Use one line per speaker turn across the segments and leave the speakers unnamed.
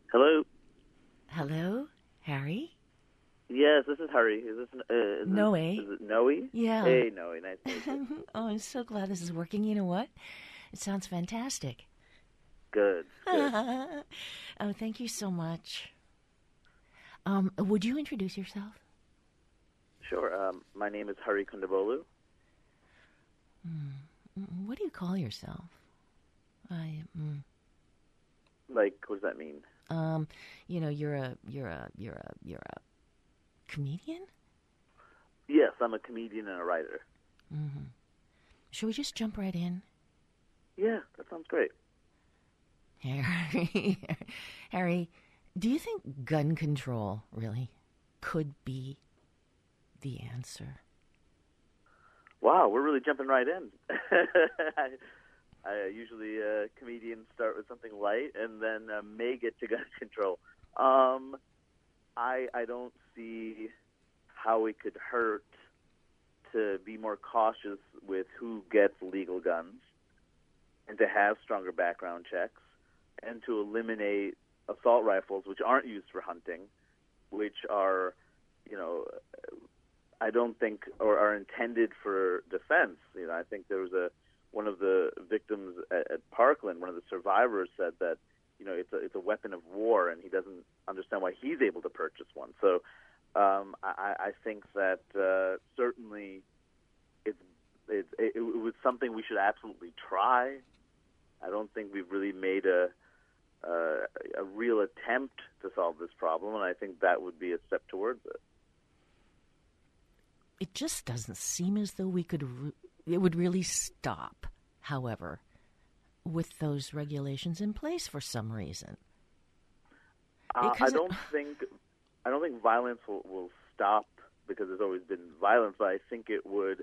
Hello.
Hello, Harry?
Yes, this is Harry. Is this
Noe?
is it Noe?
Yeah.
Hey, Noe. Nice to meet you.
Oh, I'm so glad this is working. You know what? It sounds fantastic.
Good. Good.
Oh, thank you so much. Would you introduce yourself?
Sure. My name is Hari Kundabolu.
What do you call yourself? I,
Like, what does that mean?
you're a comedian?
Yes, I'm a comedian and a writer.
Should we just jump right in?
Yeah, that sounds great.
Harry, Harry, do you think gun control really could be the answer?
Wow, we're really jumping right in. I usually comedians start with something light and then may get to gun control. I don't see how it could hurt to be more cautious with who gets legal guns and to have stronger background checks and to eliminate assault rifles, which aren't used for hunting, which are, I don't think, or are intended for defense. I think there was one of the victims at Parkland, one of the survivors said that, it's a weapon of war, and he doesn't understand why he's able to purchase one. So I think that certainly it was something we should absolutely try. I don't think we've really made a real attempt to solve this problem, and I think that would be a step towards it.
It just doesn't seem as though it would really stop, however, with those regulations in place for some reason.
I don't think violence will stop because there's always been violence, but I think it would,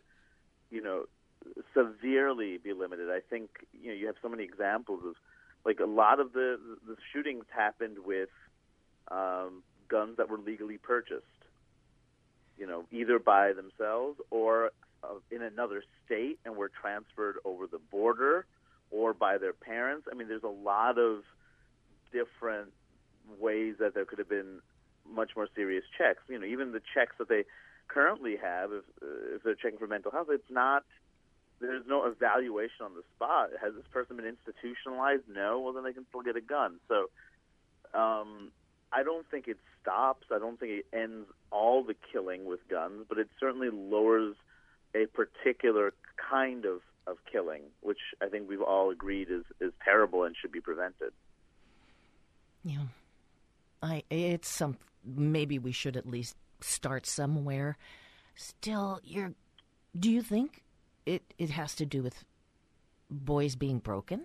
severely be limited. I think, you have so many examples of, like, a lot of the shootings happened with guns that were legally purchased, either by themselves or in another state and were transferred over the border or by their parents. I mean, there's a lot of different ways that there could have been much more serious checks. Even the checks that they currently have, if they're checking for mental health, there's no evaluation on the spot. Has this person been institutionalized? No. Well, then they can still get a gun. So I don't think it stops. I don't think it ends all the killing with guns, but it certainly lowers a particular kind of killing, which I think we've all agreed is terrible and should be prevented.
Yeah. Maybe we should at least start somewhere. Still, do you think it has to do with boys being broken?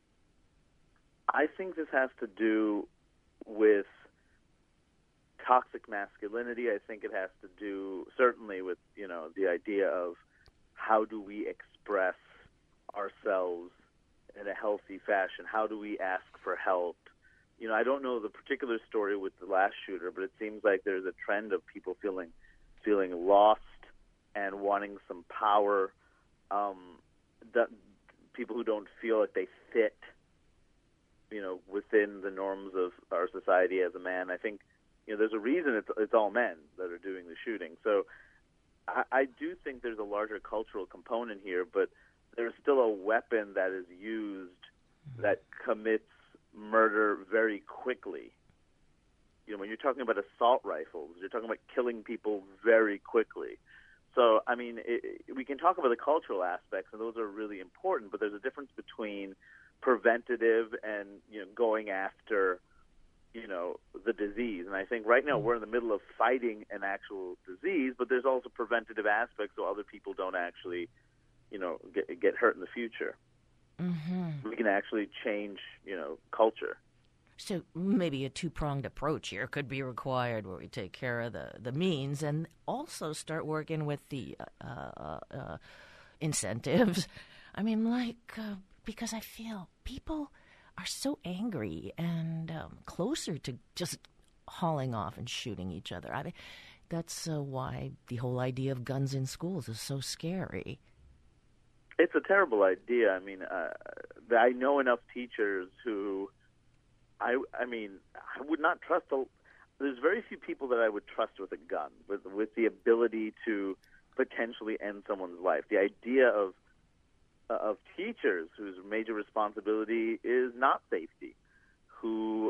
I think this has to do with toxic masculinity. I think it has to do certainly with, the idea of how do we express ourselves in a healthy fashion? How do we ask for help? I don't know the particular story with the last shooter, but it seems like there's a trend of people feeling lost and wanting some power. That people who don't feel like they fit, within the norms of our society as a man. I think, there's a reason it's all men that are doing the shooting. So I do think there's a larger cultural component here, but there's still a weapon that is used that commits murder very quickly. When you're talking about assault rifles, you're talking about killing people very quickly. So, I mean, we can talk about the cultural aspects, and those are really important, but there's a difference between preventative and, going after, the disease. And I think right now we're in the middle of fighting an actual disease, but there's also preventative aspects so other people don't actually, get hurt in the future. Mm-hmm. We can actually change, culture.
So maybe a two-pronged approach here could be required, where we take care of the means and also start working with the incentives. I mean, because I feel people are so angry and closer to just hauling off and shooting each other. I mean, that's why the whole idea of guns in schools is so scary.
It's a terrible idea. I mean, I know enough teachers who I mean, I would not trust there's very few people that I would trust with a gun, with the ability to potentially end someone's life. The idea of teachers whose major responsibility is not safety, who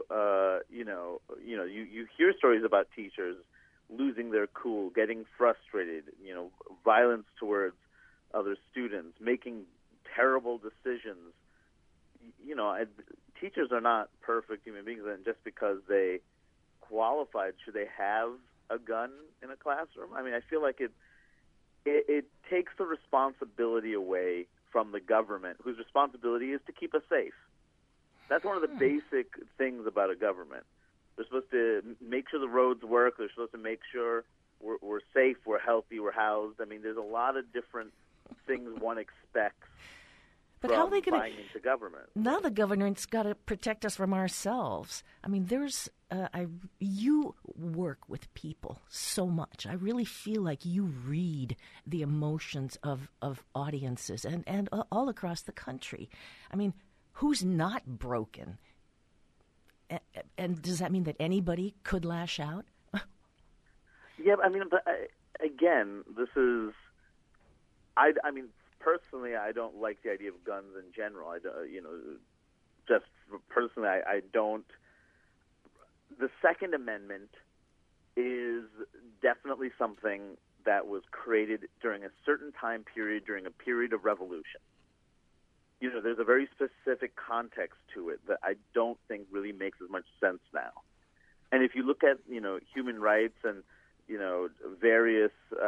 you hear stories about teachers losing their cool, getting frustrated, violence towards other students, making terrible decisions. Teachers are not perfect human beings, and just because they qualified, should they have a gun in a classroom? I mean, I feel like it takes the responsibility away from the government, whose responsibility is to keep us safe. That's one of the basic things about a government. They're supposed to make sure the roads work. They're supposed to make sure we're safe, we're healthy, we're housed. I mean, there's a lot of different things one expects.
But how are they going
to into government?
Now the government's got to protect us from ourselves. I mean, you work with people so much. I really feel like you read the emotions of audiences and all across the country. I mean, who's not broken? And does that mean that anybody could lash out?
Yeah, I mean, again, this is, I mean, personally, I don't like the idea of guns in general. Just personally, I don't. The Second Amendment is definitely something that was created during a certain time period, during a period of revolution. There's a very specific context to it that I don't think really makes as much sense now. And if you look at, human rights and, various,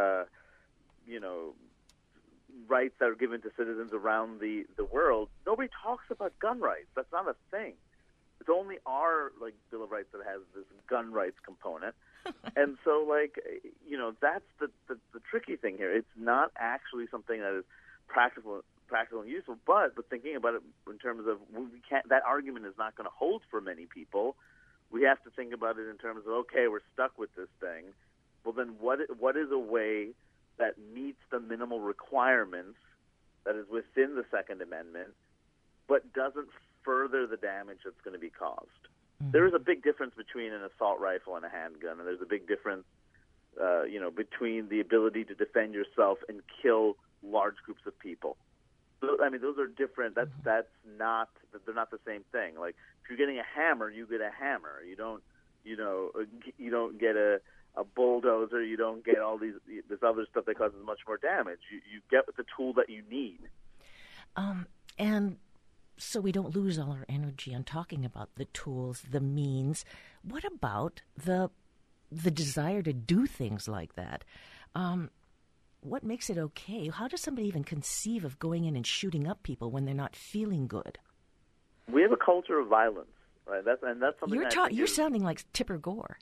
rights that are given to citizens around the world, nobody talks about gun rights. That's not a thing. It's only our Bill of Rights that has this gun rights component. And so that's the tricky thing here. It's not actually something that is practical and useful, but thinking about it in terms of that argument is not going to hold for many people. We have to think about it in terms of, okay, we're stuck with this thing. Well, then what is a way that meets the minimal requirements that is within the Second Amendment, but doesn't further the damage that's going to be caused? Mm-hmm. There is a big difference between an assault rifle and a handgun, and there's a big difference, between the ability to defend yourself and kill large groups of people. So, I mean, those are different. They're not the same thing. Like, if you're getting a hammer, you get a hammer. You don't get a bulldozer. You don't get all this other stuff that causes much more damage. You get the tool that you need.
And so we don't lose all our energy on talking about the tools, the means. What about the desire to do things like that? What makes it okay? How does somebody even conceive of going in and shooting up people when they're not feeling good?
We have a culture of violence, right? That's something.
You're sounding like Tipper Gore.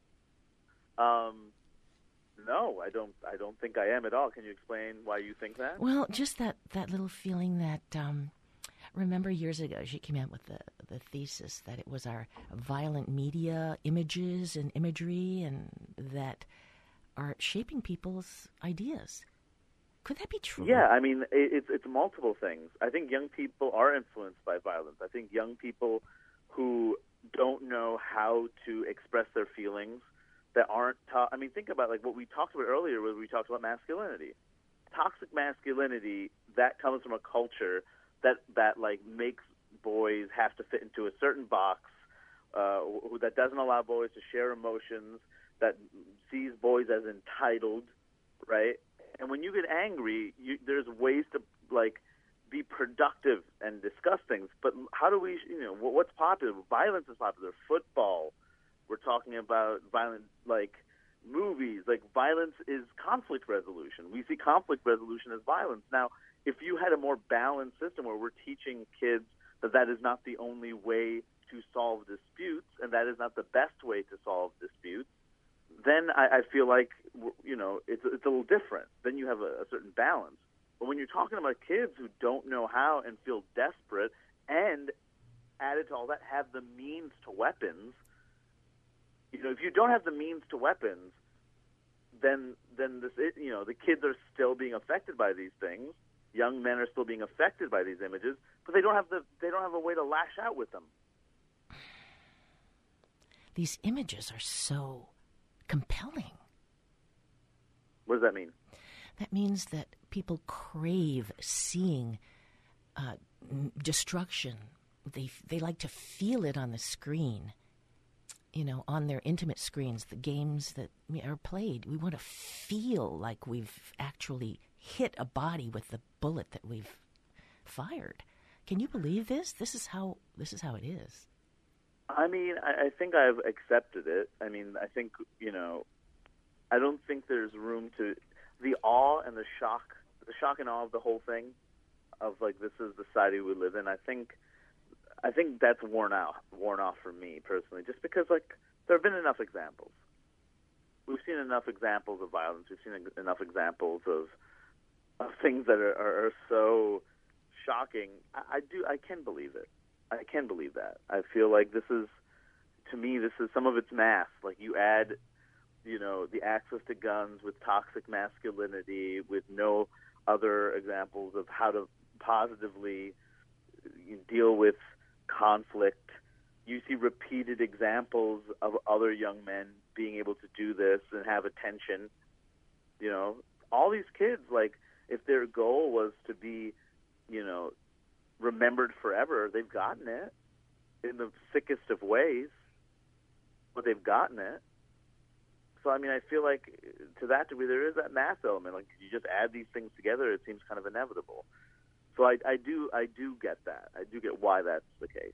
No, I don't think I am at all. Can you explain why you think that?
Well, just that little feeling that. Remember years ago, she came out with the thesis that it was our violent media images and imagery and that are shaping people's ideas. Could that be true?
Yeah, I mean, it's multiple things. I think young people are influenced by violence. I think young people who don't know how to express their feelings, that aren't taught. I mean, think about what we talked about earlier when we talked about masculinity. Toxic masculinity, that comes from a culture that makes boys have to fit into a certain box, that doesn't allow boys to share emotions, that sees boys as entitled, right? And when you get angry, there's ways to be productive and discuss things. But how do we, what's popular? Violence is popular. Football. We're talking about violent, movies. Violence is conflict resolution. We see conflict resolution as violence. Now, if you had a more balanced system where we're teaching kids that is not the only way to solve disputes and that is not the best way to solve disputes, then I feel like, it's a little different. Then you have a certain balance. But when you're talking about kids who don't know how and feel desperate and added to all that have the means to weapons, if you don't have the means to weapons, then the kids are still being affected by these things. Young men are still being affected by these images, but they don't have a way to lash out with them.
these images are so compelling.
What does that mean?
That means that people crave seeing destruction. They like to feel it on the screen, on their intimate screens, the games that are played. We want to feel like we've actually hit a body with the bullet that we've fired. Can you believe this? This is how it is.
I mean, I think I've accepted it. I mean, I think, I don't think there's room to the awe and the shock and awe of the whole thing, of like, this is the society we live in. I think that's worn off for me personally, just because like there have been enough examples. We've seen enough examples of violence. We've seen enough examples of things that are so shocking. I can believe it. I can believe that. I feel like this is some of it's math. Like you add, the access to guns with toxic masculinity, with no other examples of how to positively deal with conflict. You see repeated examples of other young men being able to do this and have attention. All these kids, like, if their goal was to be, remembered forever, they've gotten it in the sickest of ways, but they've gotten it. So, I mean, I feel like to that degree there is that math element. Like, you just add these things together, it seems kind of inevitable. So I do get that. I do get why that's the case.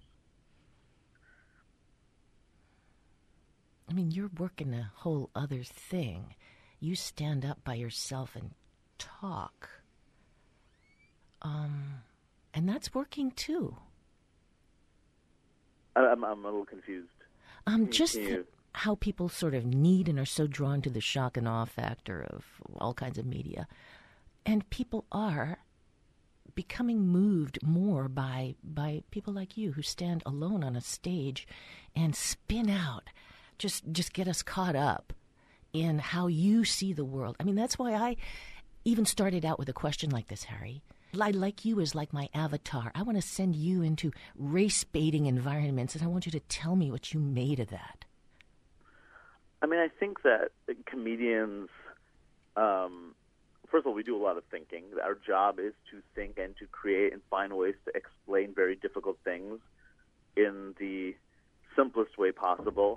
I mean, you're working a whole other thing. You stand up by yourself and talk. And that's working too.
I'm a little confused.
How people sort of need and are so drawn to the shock and awe factor of all kinds of media. And people are becoming moved more by people like you who stand alone on a stage and spin out. Just get us caught up in how you see the world. I mean, that's why I even started out with a question like this, Harry. I like you as like my avatar. I want to send you into race-baiting environments, and I want you to tell me what you made of that.
I mean, I think that comedians, first of all, we do a lot of thinking. Our job is to think and to create and find ways to explain very difficult things in the simplest way possible,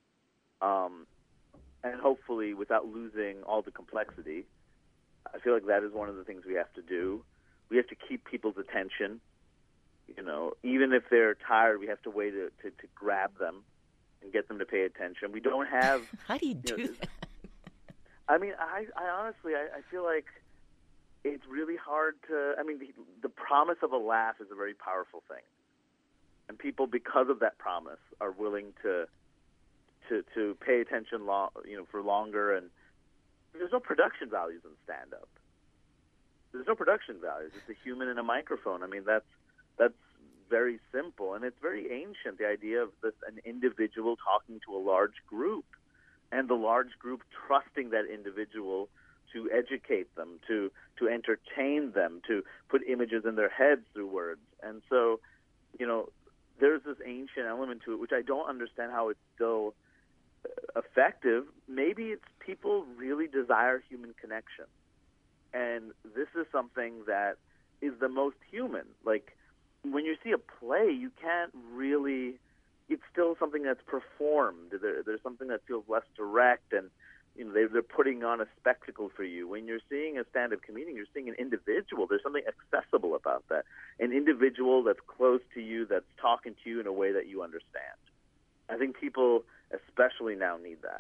and hopefully without losing all the complexity. I feel like that is one of the things we have to do. We have to keep people's attention. Even if they're tired, we have to wait to grab them and get them to pay attention. We don't have...
How do you do that?
I mean, I honestly, I feel like it's really hard to... I mean, the promise of a laugh is a very powerful thing. And people, because of that promise, are willing to pay attention for longer. And there's no production values in stand-up. There's no production values. It's a human and a microphone. I mean, that's very simple, and it's very ancient, the idea of an individual talking to a large group, and the large group trusting that individual to educate them, to entertain them, to put images in their heads through words. And so, there's this ancient element to it, which I don't understand how it's still effective. Maybe it's people really desire human connection. And this is something that is the most human. Like, when you see a play, you can't really... It's still something that's performed. There's something that feels less direct, and they're putting on a spectacle for you. When you're seeing a stand-up comedian, you're seeing an individual. There's something accessible about that. An individual that's close to you, that's talking to you in a way that you understand. I think people, especially now, need that.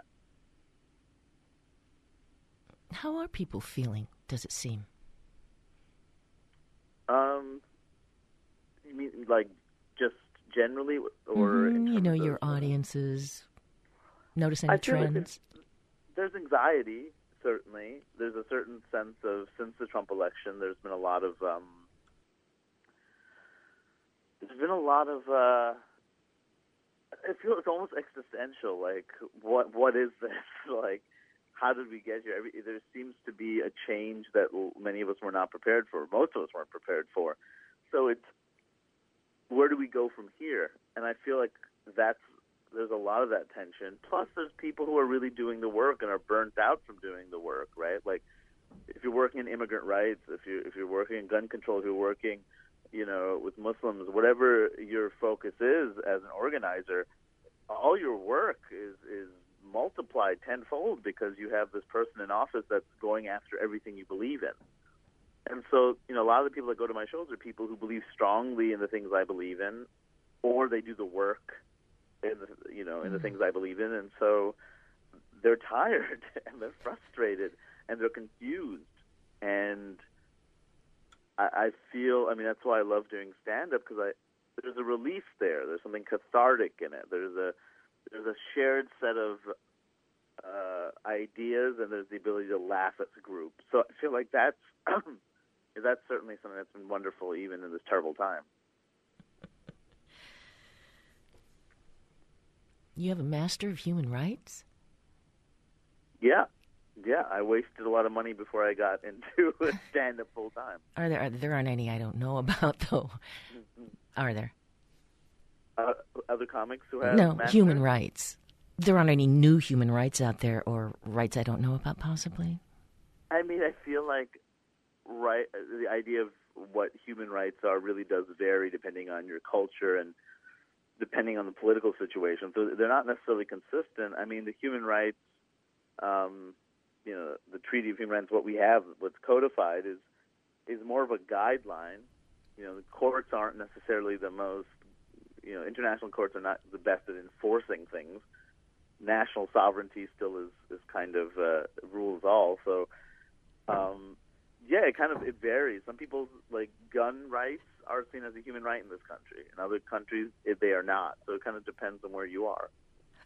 How are people feeling, does it seem?
You mean like just generally, or
your audiences, notice any trends?
Like there's anxiety, certainly. There's a certain sense of, since the Trump election, there's been a lot of I feel it's almost existential. Like, what is this? Like, how did we get here? There seems to be a change that many of us were not prepared for. Most of us weren't prepared for. So it's, where do we go from here? And I feel like that's there's a lot of that tension. Plus, there's people who are really doing the work and are burnt out from doing the work, right? Like, if you're working in immigrant rights, if you're working in gun control, if you're working, with Muslims, whatever your focus is as an organizer, all your work is multiplied tenfold because you have this person in office that's going after everything you believe in. And so, a lot of the people that go to my shows are people who believe strongly in the things I believe in, or they do the work in the things I believe in, and so they're tired and they're frustrated and they're confused. And I feel, that's why I love doing stand-up, because there's a release there. There's something cathartic in it. There's a shared set of ideas, and there's the ability to laugh at the group. So I feel like that's certainly something that's been wonderful even in this terrible time.
You have a Master of Human Rights?
Yeah, I wasted a lot of money before I got into stand-up full-time.
There aren't any I don't know about, though. Are there?
Other comics who have
No,
masters?
human rights. There aren't any new human rights out there, or rights I don't know about, possibly?
I feel like the idea of what human rights are really does vary depending on your culture and depending on the political situation. So they're not necessarily consistent. The human rights, the Treaty of Human Rights, what we have, what's codified is more of a guideline. The courts aren't necessarily the most, international courts are not the best at enforcing things. National sovereignty still is kind of rules all. So, it varies. Some people's gun rights are seen as a human right in this country. In other countries, they are not. So it kind of depends on where you are.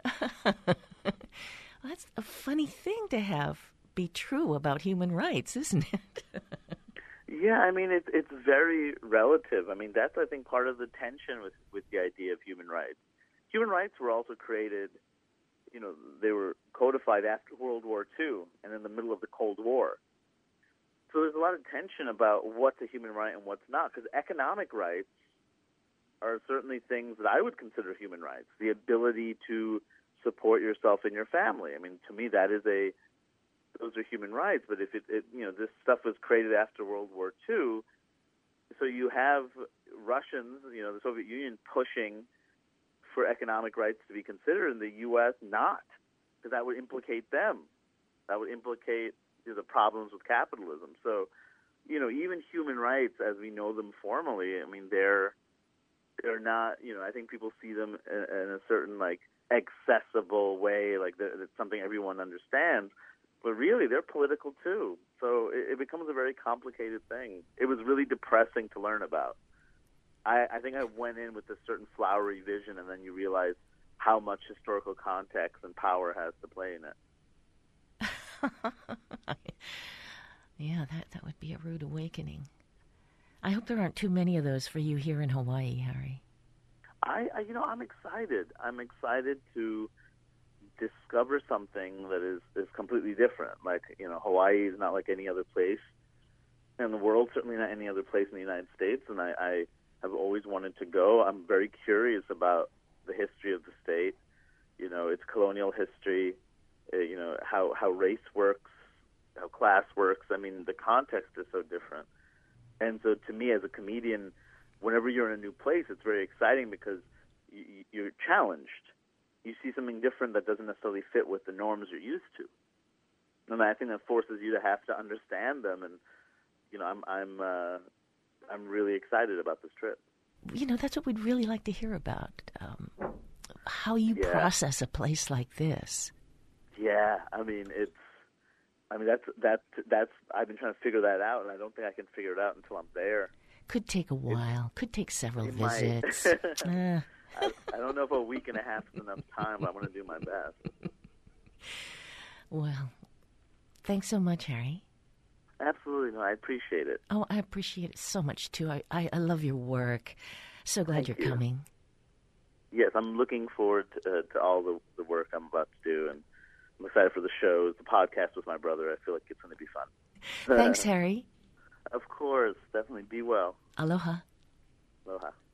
Well, that's a funny thing to have be true about human rights, isn't it?
Yeah, it's very relative. That's, I think, part of the tension with the idea of human rights. Human rights were also created, they were codified after World War II and in the middle of the Cold War. So there's a lot of tension about what's a human right and what's not, because economic rights are certainly things that I would consider human rights. The ability to support yourself and your family. To me, those are human rights. But if this stuff was created after World War II, so you have Russians, the Soviet Union pushing for economic rights to be considered, and the U.S. not, because that would implicate them. That would implicate the problems with capitalism. So, even human rights as we know them formally, they're not, I think people see them in a certain, accessible way, it's something everyone understands. But really, they're political too. So it becomes a very complicated thing. It was really depressing to learn about. I think I went in with a certain flowery vision, and then you realize how much historical context and power has to play in it.
Yeah, that would be a rude awakening. I hope there aren't too many of those for you here in Hawaii, Harry.
I'm excited. I'm excited to discover something that is completely different. Hawaii is not like any other place in the world, certainly not any other place in the United States, and I have always wanted to go. I'm very curious about the history of the state, its colonial history, how race works, how class works. The context is so different. And so to me as a comedian, whenever you're in a new place, it's very exciting because you're challenged. You see something different that doesn't necessarily fit with the norms you're used to. And I think that forces you to have to understand them. And, I'm really excited about this trip.
That's what we'd really like to hear about, how you process a place like this.
Yeah, that's I've been trying to figure that out, and I don't think I can figure it out until I'm there.
Could take a while. Could take several visits.
I don't know if a week and a half is enough time, but I'm going to do my best.
Well, thanks so much, Harry.
Absolutely. No, I appreciate it.
Oh, I appreciate it so much, too. I love your work. So glad you're coming.
Yes, I'm looking forward to all the work I'm about to do, and I'm excited for the shows, the podcast with my brother. I feel like it's going to be fun.
Thanks, Harry.
Of course. Definitely. Be well.
Aloha.
Aloha.